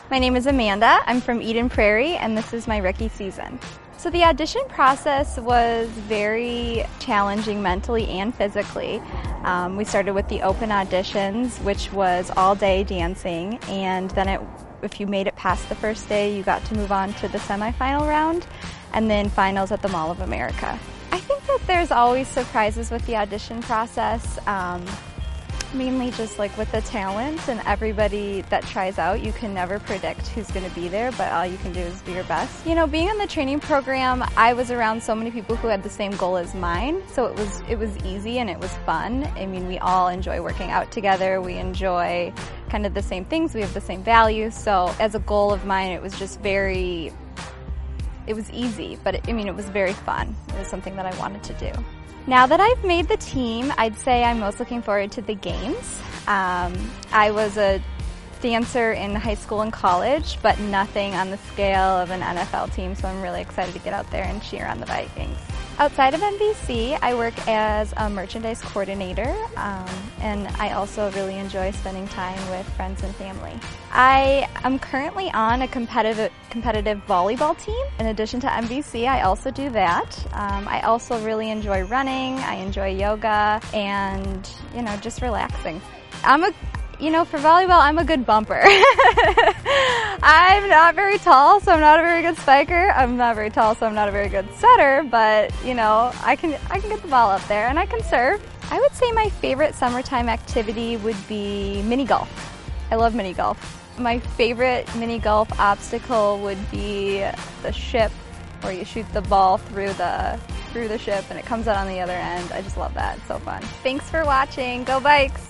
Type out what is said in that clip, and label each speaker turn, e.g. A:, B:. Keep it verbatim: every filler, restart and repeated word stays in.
A: My name is Amanda. I'm from Eden Prairie, and this is my rookie season. So the audition process was very challenging mentally and physically. Um, we started with the open auditions, which was all day dancing, and then it, if you made it past the first day, you got to move on to the semifinal round, and then finals at the Mall of America. I think that there's always surprises with the audition process. Um, Mainly just like with the talent and everybody that tries out, you can never predict who's going to be there, but all you can do is do your best. You know, being in the training program, I was around so many people who had the same goal as mine, so it was it was easy and it was fun. I mean, we all enjoy working out together, we enjoy kind of the same things, we have the same values, so as a goal of mine, it was just very, it was easy, but it, I mean, it was very fun. It was something that I wanted to do. Now that I've made the team, I'd say I'm most looking forward to the games. Um, I was a dancer in high school and college, but nothing on the scale of an N F L team, so I'm really excited to get out there and cheer on the Vikings. Outside of N B C, I work as a merchandise coordinator, um, and I also really enjoy spending time with friends and family. I am currently on a competitive competitive volleyball team. In addition to N B C, I also do that. Um, I also really enjoy running, I enjoy yoga, and, you know, just relaxing. I'm a You know, for volleyball, I'm a good bumper. I'm not very tall, so I'm not a very good spiker. I'm not very tall, so I'm not a very good setter, but, you know, I can, I can get the ball up there and I can serve. I would say my favorite summertime activity would be mini golf. I love mini golf. My favorite mini golf obstacle would be the ship, where you shoot the ball through the, through the ship and it comes out on the other end. I just love that. It's so fun. Thanks for watching. Go Vikes!